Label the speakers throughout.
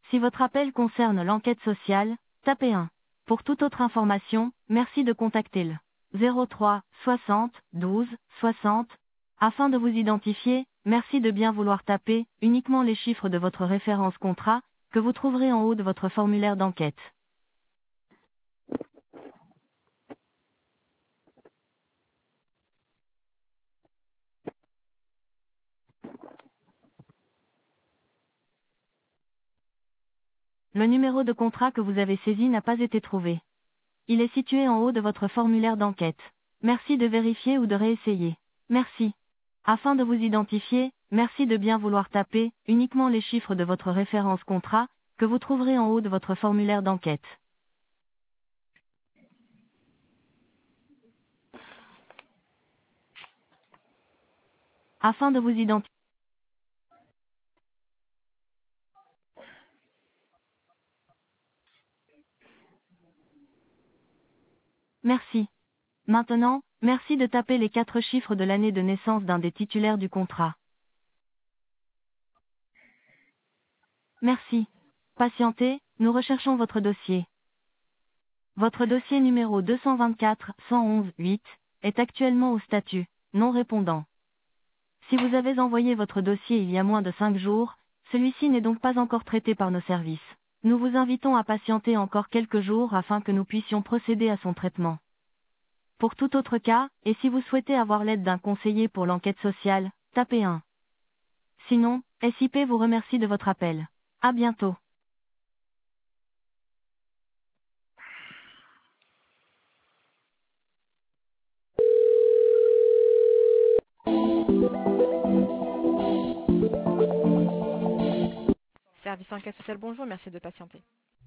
Speaker 1: Si votre appel concerne l'enquête sociale, tapez 1. Pour toute autre information, merci de contacter le 03 60 12 60. Afin de vous identifier, merci de bien vouloir taper uniquement les chiffres de votre référence contrat, que vous trouverez en haut de votre formulaire d'enquête. Le numéro de contrat que vous avez saisi n'a pas été trouvé. Il est situé en haut de votre formulaire d'enquête. Merci de vérifier ou de réessayer. Merci. Afin de vous identifier, merci de bien vouloir taper uniquement les chiffres de votre référence contrat, que vous trouverez en haut de votre formulaire d'enquête. Afin de vous identifier. Merci. Maintenant, merci de taper les 4 chiffres de l'année de naissance d'un des titulaires du contrat. Merci. Patientez, nous recherchons votre dossier. Votre dossier numéro 224-111-8 est actuellement au statut non répondant. Si vous avez envoyé votre dossier il y a moins de 5 jours, celui-ci n'est donc pas encore traité par nos services. Nous vous invitons à patienter encore quelques jours afin que nous puissions procéder à son traitement. Pour tout autre cas, et si vous souhaitez avoir l'aide d'un conseiller pour l'enquête sociale, tapez 1. Sinon, SIP vous remercie de votre appel. À bientôt.
Speaker 2: Service enquête sociale, bonjour, merci de patienter.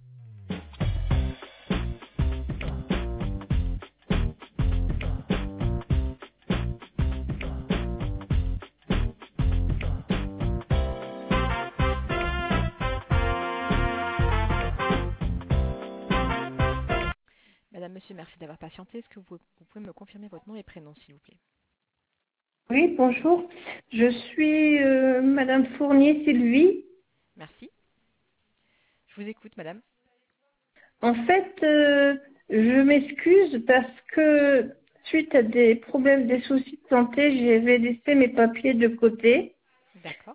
Speaker 2: Madame, monsieur, merci d'avoir patienté. Est-ce que vous pouvez me confirmer votre nom et prénom, s'il vous plaît?
Speaker 3: Oui, bonjour. Je suis Madame Fournier Sylvie.
Speaker 2: Merci. Je vous écoute, madame.
Speaker 3: En fait, je m'excuse parce que suite à des problèmes, des soucis de santé, j'avais laissé mes papiers de côté
Speaker 2: D'accord.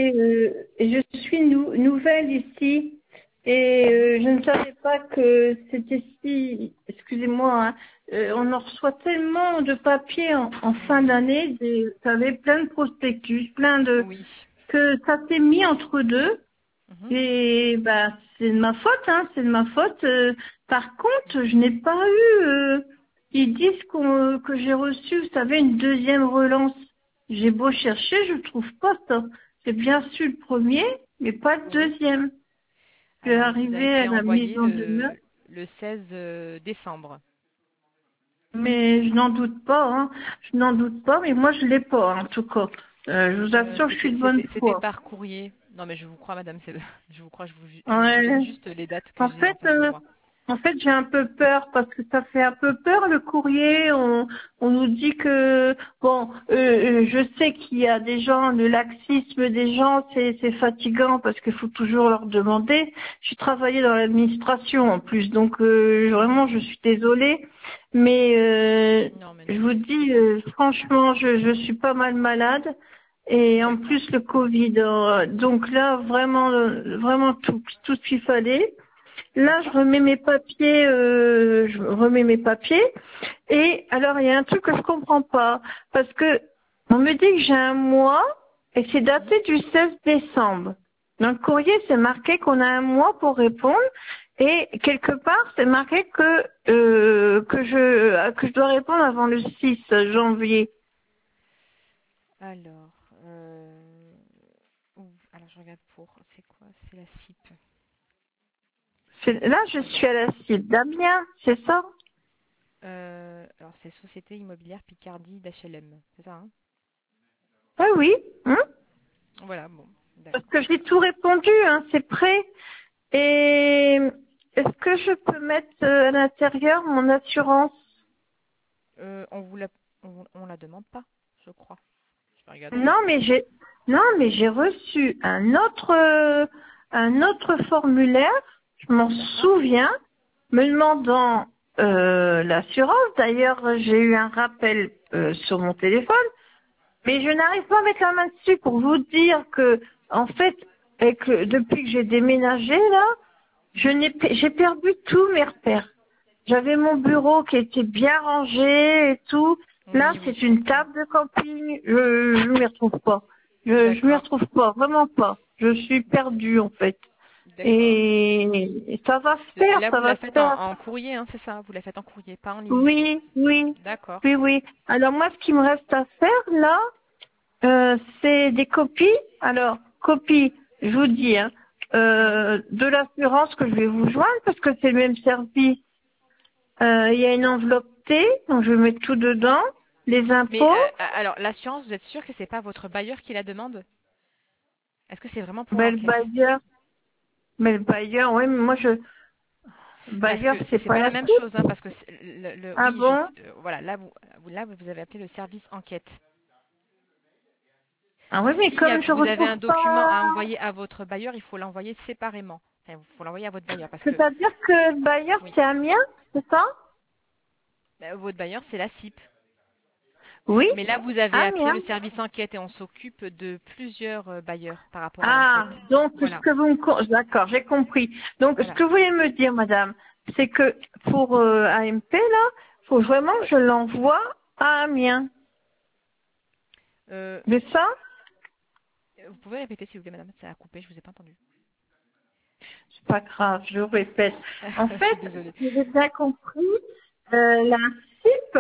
Speaker 3: et je suis nouvelle ici et je ne savais pas que c'était si, excusez-moi, hein, on en reçoit tellement de papiers en fin d'année, vous savez, plein de prospectus, plein de
Speaker 2: Oui.
Speaker 3: que ça s'est mis entre deux.
Speaker 2: Mhm.
Speaker 3: Et bah c'est de ma faute, hein, c'est de ma faute. Par contre, je n'ai pas eu. Ils disent que j'ai reçu, vous savez, une deuxième relance. J'ai beau chercher, je trouve pas ça. J'ai bien su le premier, mais pas le
Speaker 2: Oui.
Speaker 3: deuxième. Je vais
Speaker 2: Alors, il vous a
Speaker 3: arriver à
Speaker 2: été
Speaker 3: la
Speaker 2: envoyé
Speaker 3: maison demain,
Speaker 2: le 16 décembre.
Speaker 3: mais je n'en doute pas, hein. Je n'en doute pas, mais moi je l'ai pas, en tout cas. Je vous assure, je suis de bonne
Speaker 2: C'était
Speaker 3: foi.
Speaker 2: par courrier. Non, mais je vous crois, madame. Je vous crois, je vous donne
Speaker 3: Ouais.
Speaker 2: juste les dates que
Speaker 3: En
Speaker 2: j'ai en
Speaker 3: fait,
Speaker 2: face de moi.
Speaker 3: j'ai un peu peur parce que ça fait un peu peur le courrier. On nous dit que bon, je sais qu'il y a des gens, le laxisme des gens, c'est fatigant parce qu'il faut toujours leur demander. J'ai travaillé dans l'administration en plus, donc vraiment je suis désolée, mais
Speaker 2: Non, mais
Speaker 3: je
Speaker 2: non.
Speaker 3: vous dis franchement, je suis pas mal malade. Et en
Speaker 2: D'accord.
Speaker 3: plus le Covid, donc là vraiment tout ce qu'il fallait. Là, je
Speaker 2: D'accord.
Speaker 3: remets mes papiers, Et alors, il y a un truc que je comprends pas, parce que on me dit que j'ai un mois et c'est
Speaker 2: Mhm.
Speaker 3: daté du 16 décembre. Dans le courrier, c'est marqué qu'on a un mois pour répondre et quelque part, c'est marqué que je dois répondre avant le 6 janvier.
Speaker 2: Alors, alors je regarde c'est quoi? C'est la CIP.
Speaker 3: Là, je suis à la cible d'Amiens, c'est ça?
Speaker 2: Alors, c'est Société Immobilière Picardie d'HLM. C'est ça, hein?
Speaker 3: Ah oui, hein?
Speaker 2: Voilà, bon,
Speaker 3: Parce
Speaker 2: d'accord.
Speaker 3: que j'ai tout répondu, hein, c'est prêt. Et est-ce que je peux mettre à l'intérieur mon assurance?
Speaker 2: On la demande pas, je crois. Je vais regarder.
Speaker 3: Non, mais j'ai reçu un autre formulaire, je m'en souviens, me demandant l'assurance. D'ailleurs, j'ai eu un rappel sur mon téléphone, mais je n'arrive pas à mettre la main dessus pour vous dire que, en fait, depuis que j'ai déménagé là, j'ai perdu tous mes repères. J'avais mon bureau qui était bien rangé et tout. Là,
Speaker 2: Oui,
Speaker 3: c'est
Speaker 2: oui.
Speaker 3: une table de camping. Je m'y retrouve pas. Je m'y
Speaker 2: D'accord.
Speaker 3: retrouve pas, vraiment pas. Je suis perdue en fait.
Speaker 2: D'accord.
Speaker 3: Et ça va se faire,
Speaker 2: Là,
Speaker 3: ça
Speaker 2: vous
Speaker 3: va
Speaker 2: la
Speaker 3: se
Speaker 2: faites
Speaker 3: faire.
Speaker 2: en courrier, hein, c'est ça? Vous la faites en courrier, pas en ligne.
Speaker 3: Oui, oui,
Speaker 2: D'accord.
Speaker 3: oui, oui. Alors moi, ce qui me reste à faire là, c'est des copies. Alors, copies, je vous dis, hein, de l'assurance que je vais vous joindre parce que c'est le même service. Il y a une enveloppe T, donc je vais mettre tout dedans. Les
Speaker 2: Mais
Speaker 3: impôts.
Speaker 2: alors, l'assurance, vous êtes sûr que c'est pas votre bailleur qui la demande? Est-ce que c'est vraiment pour
Speaker 3: Ben, le
Speaker 2: l'enquête?
Speaker 3: bailleur. Mais le bailleur, oui, mais moi
Speaker 2: Parce
Speaker 3: bailleur,
Speaker 2: que
Speaker 3: c'est
Speaker 2: c'est
Speaker 3: pas
Speaker 2: pas la
Speaker 3: la
Speaker 2: même
Speaker 3: coupe.
Speaker 2: chose, hein, parce que
Speaker 3: Ah
Speaker 2: oui,
Speaker 3: bon?
Speaker 2: voilà, là vous avez appelé le service enquête.
Speaker 3: Ah oui, mais
Speaker 2: Si
Speaker 3: comme je
Speaker 2: vous avez
Speaker 3: retrouve
Speaker 2: un document à
Speaker 3: pas.
Speaker 2: envoyer à votre bailleur, il faut l'envoyer séparément. Enfin, il faut l'envoyer à votre bailleur parce que
Speaker 3: C'est-à-dire que le bailleur,
Speaker 2: oui,
Speaker 3: c'est Amiens, c'est ça?
Speaker 2: votre bailleur c'est la CIP.
Speaker 3: Oui,
Speaker 2: Mais là vous avez appelé
Speaker 3: Amiens.
Speaker 2: le service enquête et on s'occupe de plusieurs bailleurs par rapport à
Speaker 3: Ah,
Speaker 2: l'enquête.
Speaker 3: donc ce
Speaker 2: Voilà,
Speaker 3: que vous d'accord, j'ai compris. Donc ce
Speaker 2: voilà.
Speaker 3: que vous voulez me dire, madame, c'est que pour AMP là, faut vraiment que je l'envoie à Amiens.
Speaker 2: Euh,
Speaker 3: C'est ça?
Speaker 2: vous pouvez répéter s'il vous plaît, madame, ça a coupé, je vous ai pas entendu.
Speaker 3: C'est pas grave, je répète. En
Speaker 2: Je suis
Speaker 3: fait,
Speaker 2: désolée.
Speaker 3: si j'ai bien compris, la CIP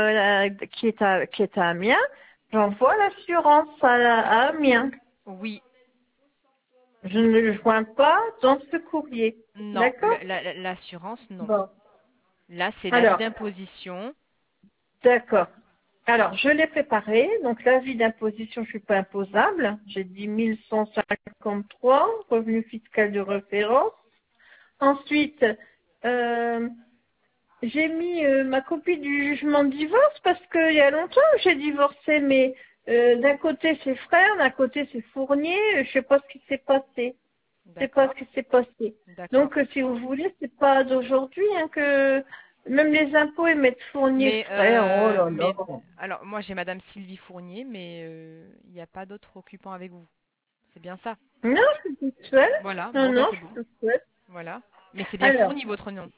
Speaker 3: qui est à Amiens, j'envoie l'assurance à Amiens.
Speaker 2: Oui,
Speaker 3: Je ne le joins pas dans ce courrier.
Speaker 2: non,
Speaker 3: D'accord?
Speaker 2: l'assurance non.
Speaker 3: Bon.
Speaker 2: Là c'est l'avis
Speaker 3: Alors,
Speaker 2: d'imposition.
Speaker 3: d'accord. Alors, je l'ai préparé. Donc, l'avis d'imposition, je suis pas imposable. J'ai dit 1153, revenu fiscal de référence. Ensuite, euh, j'ai mis ma copie du jugement de divorce parce qu'il y a longtemps que j'ai divorcé, mais d'un côté c'est frère, d'un côté c'est fournier, je sais pas ce qui s'est passé. Je sais pas
Speaker 2: D'accord,
Speaker 3: ce qui s'est passé.
Speaker 2: d'accord.
Speaker 3: Donc si vous voulez, c'est pas d'aujourd'hui hein, que même les impôts ils mettent fournier
Speaker 2: Mais,
Speaker 3: frère. Oh là là.
Speaker 2: alors moi j'ai Madame Sylvie Fournier, mais il n'y a pas d'autres occupants avec vous. C'est bien ça.
Speaker 3: Non, je suis toute seule.
Speaker 2: Voilà,
Speaker 3: Non,
Speaker 2: bon bah
Speaker 3: non,
Speaker 2: c'est
Speaker 3: je suis
Speaker 2: bon.
Speaker 3: toute seule.
Speaker 2: Voilà. Mais c'est bien
Speaker 3: Alors,
Speaker 2: fourni votre nom.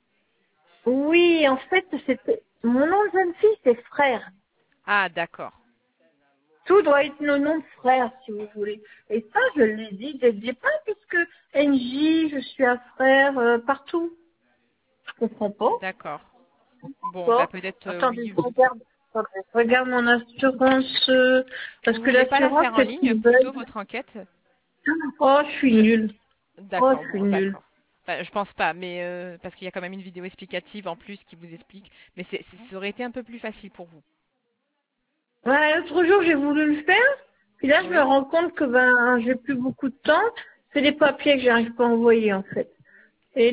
Speaker 3: oui, en fait, c'était mon nom de jeune fille, c'est frère.
Speaker 2: Ah d'accord.
Speaker 3: Tout doit être nos noms de frères, si vous voulez. Et ça, je l'ai dit dès le départ, puisque NJ, je suis un frère partout. Je comprends pas.
Speaker 2: D'accord. Bon, bah
Speaker 3: Pas.
Speaker 2: peut-être
Speaker 3: Attendez,
Speaker 2: oui.
Speaker 3: je regarde mon assurance, parce
Speaker 2: Vous
Speaker 3: que
Speaker 2: voulez pas la
Speaker 3: l'assurance,
Speaker 2: faire en
Speaker 3: c'est
Speaker 2: ligne
Speaker 3: une
Speaker 2: plutôt
Speaker 3: bonne.
Speaker 2: votre enquête?
Speaker 3: Oh, je suis nulle. Oh,
Speaker 2: D'accord,
Speaker 3: je suis
Speaker 2: bon,
Speaker 3: nulle.
Speaker 2: d'accord. Enfin, je pense pas, mais parce qu'il y a quand même une vidéo explicative en plus qui vous explique. Mais ça aurait été un peu plus facile pour vous.
Speaker 3: Ouais, l'autre jour, j'ai voulu le faire. Puis là, je me
Speaker 2: Oui.
Speaker 3: rends compte que j'ai plus beaucoup de temps. C'est les papiers que j'arrive pas à envoyer, en fait. Et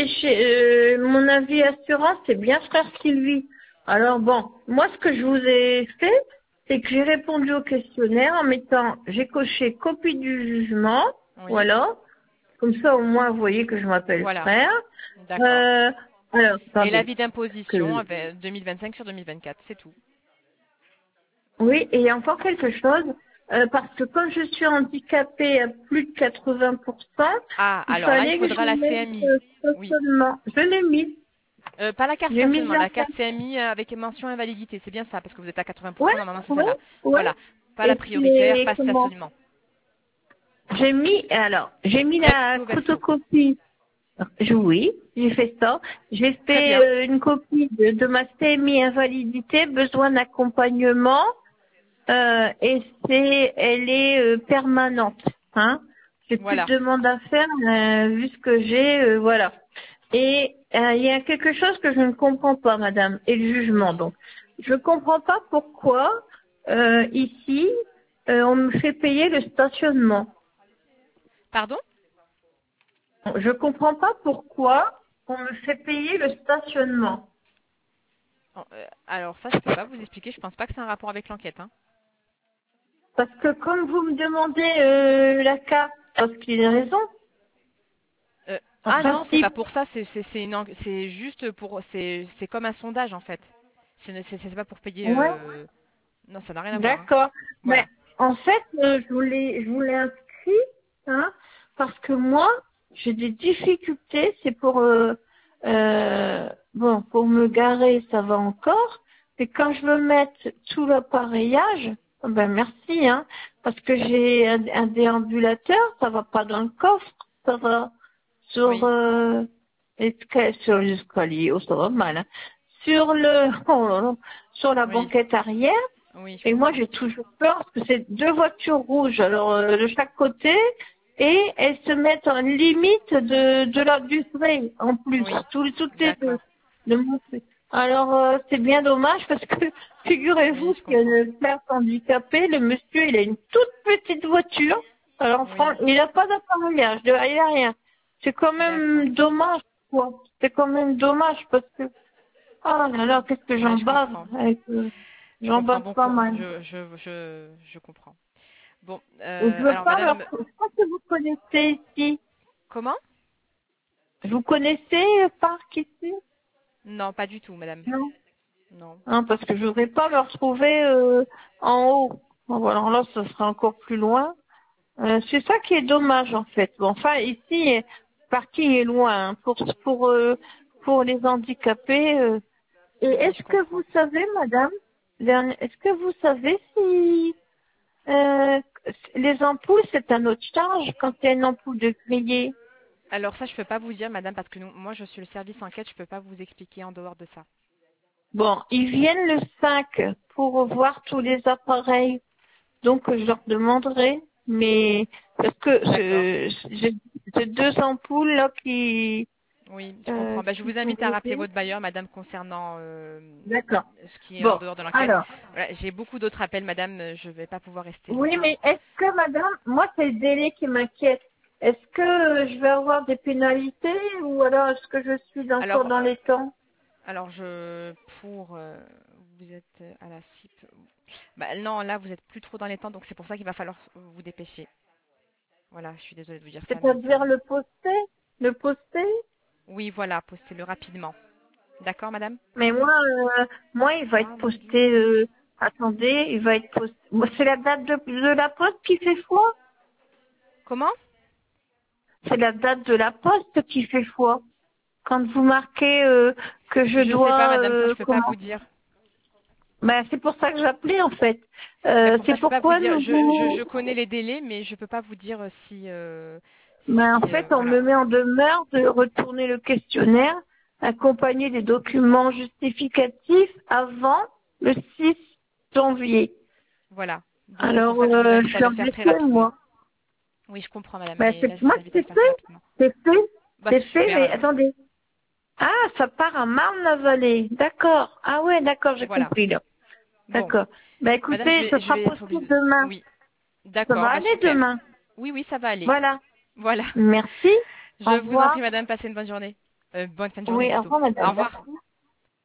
Speaker 3: mon avis assurance, c'est bien frère Sylvie. Alors bon, moi ce que je vous ai fait, c'est que j'ai répondu au questionnaire en mettant, j'ai coché copie du jugement,
Speaker 2: Oui.
Speaker 3: voilà. Comme ça au moins vous voyez que je m'appelle
Speaker 2: Voilà.
Speaker 3: frère.
Speaker 2: D'accord.
Speaker 3: Euh, alors,
Speaker 2: Et
Speaker 3: attendez.
Speaker 2: l'avis d'imposition avec 2025 sur 2024, c'est tout.
Speaker 3: Oui, et il y a encore quelque chose, parce que comme je suis handicapée à plus de 80%,
Speaker 2: Ah,
Speaker 3: il
Speaker 2: alors là, il
Speaker 3: fallait que
Speaker 2: faudra la
Speaker 3: je mette
Speaker 2: CMI. Oui.
Speaker 3: stationnement. Je l'ai mis.
Speaker 2: Pas la carte
Speaker 3: J'ai mis
Speaker 2: stationnement,
Speaker 3: la
Speaker 2: la carte CMI avec mention invalidité. C'est bien ça, parce que vous êtes à
Speaker 3: Ouais,
Speaker 2: 80%, normalement c'est
Speaker 3: ouais,
Speaker 2: celle-là.
Speaker 3: ouais.
Speaker 2: Voilà. Pas la
Speaker 3: Et
Speaker 2: prioritaire,
Speaker 3: c'est
Speaker 2: pas de
Speaker 3: comment?
Speaker 2: stationnement.
Speaker 3: J'ai mis la
Speaker 2: Recto verso.
Speaker 3: photocopie. Oui, j'ai fait ça. J'ai
Speaker 2: Très bien.
Speaker 3: fait une copie de ma CMI invalidité, besoin d'accompagnement, elle est permanente. Hein. J'ai plus de
Speaker 2: Voilà.
Speaker 3: demande à faire vu ce que j'ai, voilà. Et il y a quelque chose que je ne comprends pas, madame, et le jugement.
Speaker 2: Oui.
Speaker 3: Donc, je ne comprends pas pourquoi ici on me fait payer le stationnement.
Speaker 2: Pardon?
Speaker 3: Je comprends pas pourquoi on me fait payer le stationnement.
Speaker 2: Oh, alors ça, je peux pas vous expliquer. Je pense pas que c'est un rapport avec l'enquête. Hein.
Speaker 3: Parce que comme vous me demandez la carte, parce qu'il a raison,
Speaker 2: Ah
Speaker 3: En
Speaker 2: non, c'est pas
Speaker 3: principe.
Speaker 2: pour ça, c'est juste pour c'est comme un sondage en fait. C'est pas pour payer
Speaker 3: Ouais.
Speaker 2: non, ça n'a rien à voir, hein.
Speaker 3: D'accord. Mais
Speaker 2: Voilà.
Speaker 3: en fait, je voulais inscrit, hein, parce que moi, j'ai des difficultés. C'est bon, pour me garer, ça va encore. Mais quand je veux mettre tout l'appareillage, ben merci, hein, parce que j'ai un déambulateur, ça va pas dans le coffre, ça va sur
Speaker 2: Oui,
Speaker 3: sur l'escalier, oh, ça va mal, hein. Sur le, oh là là, sur la
Speaker 2: oui,
Speaker 3: banquette arrière.
Speaker 2: oui, je
Speaker 3: Et moi,
Speaker 2: comprends.
Speaker 3: j'ai toujours peur parce que c'est deux voitures rouges, alors de chaque côté, et elles se mettent en limite du frais en plus,
Speaker 2: Oui,
Speaker 3: toutes les deux.
Speaker 2: d'accord.
Speaker 3: de mon fait. Alors c'est bien dommage parce que
Speaker 2: Oui,
Speaker 3: figurez-vous
Speaker 2: je
Speaker 3: qu'il y a
Speaker 2: comprends.
Speaker 3: une personne handicapée, le monsieur, il a une toute petite voiture. Alors
Speaker 2: Oui,
Speaker 3: il n'a pas d'appareillage, il a rien. C'est quand
Speaker 2: d'accord.
Speaker 3: même dommage, quoi. C'est quand même dommage parce que oh là là, qu'est-ce que
Speaker 2: Ouais,
Speaker 3: j'en
Speaker 2: je
Speaker 3: bave
Speaker 2: comprends. Je
Speaker 3: j'en
Speaker 2: comprends.
Speaker 3: bave
Speaker 2: Bon,
Speaker 3: pas mal.
Speaker 2: je comprends. Bon,
Speaker 3: Et je veux
Speaker 2: alors
Speaker 3: pas leur...
Speaker 2: madame,
Speaker 3: Je pense que vous connaissez ici.
Speaker 2: comment?
Speaker 3: Vous connaissez Parc ici?
Speaker 2: Non, pas du tout, madame.
Speaker 3: Non.
Speaker 2: Non.
Speaker 3: Hein, parce que je voudrais pas me retrouver en haut. Bon, alors là, ça sera encore plus loin. C'est ça qui est dommage en fait. Bon, enfin, ici, le parking est loin hein, pour les handicapés. Et
Speaker 2: Oui, je
Speaker 3: est-ce que vous
Speaker 2: comprends.
Speaker 3: savez, madame, est-ce que vous savez si euh, les ampoules, c'est un autre charge quand il y a une ampoule de grillé?
Speaker 2: Alors ça, je peux pas vous dire, madame, parce que moi, je suis le service enquête, je peux pas vous expliquer en dehors de ça.
Speaker 3: Bon, ils viennent le 5 pour voir tous les appareils. Donc, je leur demanderai, mais parce que
Speaker 2: D'accord.
Speaker 3: j'ai deux ampoules là
Speaker 2: Oui, je comprends. Bah, je
Speaker 3: qui
Speaker 2: vous
Speaker 3: sont
Speaker 2: invite à rappeler
Speaker 3: brisées.
Speaker 2: votre bailleur, madame, concernant
Speaker 3: D'accord.
Speaker 2: ce qui est en
Speaker 3: Bon,
Speaker 2: dehors de l'enquête.
Speaker 3: alors,
Speaker 2: Voilà, j'ai beaucoup d'autres appels, madame, je vais pas pouvoir rester
Speaker 3: oui,
Speaker 2: longtemps.
Speaker 3: mais est-ce que, madame, moi, c'est le délai qui m'inquiète. Est-ce que je vais avoir des pénalités ou alors est-ce que je suis encore
Speaker 2: Alors,
Speaker 3: dans les temps?
Speaker 2: alors vous êtes à la CIP. Bah, non, là, vous êtes plus trop dans les temps, donc c'est pour ça qu'il va falloir vous dépêcher. Voilà, je suis désolée de vous dire ça, mais
Speaker 3: C'est-à-dire le poster? Le poster?
Speaker 2: oui, voilà, postez-le rapidement. D'accord, madame?
Speaker 3: Mais moi, il va être
Speaker 2: Ah, mon Dieu.
Speaker 3: posté. Attendez, il va être posté. Moi, c'est la date de la poste qui fait foi.
Speaker 2: Comment?
Speaker 3: C'est la date de la poste qui fait foi. Quand vous marquez que je
Speaker 2: Je sais pas,
Speaker 3: dois
Speaker 2: madame, ça, je peux pas
Speaker 3: comment?
Speaker 2: vous dire.
Speaker 3: Ben, c'est pour ça que j'appelais en fait.
Speaker 2: Mais pour ça,
Speaker 3: C'est
Speaker 2: je peux pas vous
Speaker 3: pourquoi
Speaker 2: dire.
Speaker 3: nous
Speaker 2: Je
Speaker 3: vous.
Speaker 2: connais les délais, mais je peux pas vous dire
Speaker 3: Ben, en
Speaker 2: si
Speaker 3: fait, on
Speaker 2: voilà.
Speaker 3: me met en demeure de retourner le questionnaire accompagné des documents justificatifs avant le 6 janvier.
Speaker 2: Voilà. Donc c'est pour
Speaker 3: Alors,
Speaker 2: ça que je vous
Speaker 3: je
Speaker 2: invite à
Speaker 3: suis
Speaker 2: le faire très
Speaker 3: embêtée,
Speaker 2: rapidement.
Speaker 3: moi.
Speaker 2: Oui, je comprends, madame,
Speaker 3: Ben,
Speaker 2: mais là, je
Speaker 3: moi,
Speaker 2: vous invite à le faire très rapidement. Bah,
Speaker 3: c'est fait,
Speaker 2: super
Speaker 3: mais
Speaker 2: alors.
Speaker 3: attendez. Ah, ça part à Marne-la-Vallée. D'accord. Ah ouais, d'accord, j'ai
Speaker 2: Voilà.
Speaker 3: compris là.
Speaker 2: Bon,
Speaker 3: D'accord. Ben
Speaker 2: madame,
Speaker 3: écoutez, ce
Speaker 2: je
Speaker 3: sera
Speaker 2: vais être
Speaker 3: possible
Speaker 2: obligée.
Speaker 3: demain.
Speaker 2: Oui,
Speaker 3: Ça
Speaker 2: d'accord,
Speaker 3: va
Speaker 2: bah
Speaker 3: aller
Speaker 2: super.
Speaker 3: demain.
Speaker 2: Oui, oui, ça va aller.
Speaker 3: Voilà.
Speaker 2: Voilà.
Speaker 3: Merci.
Speaker 2: Je
Speaker 3: Au
Speaker 2: vous en
Speaker 3: revoir.
Speaker 2: prie, madame, passez une bonne journée. Bonne fin de journée
Speaker 3: Oui, au
Speaker 2: plutôt.
Speaker 3: revoir,
Speaker 2: Au
Speaker 3: madame.
Speaker 2: revoir.
Speaker 3: Merci.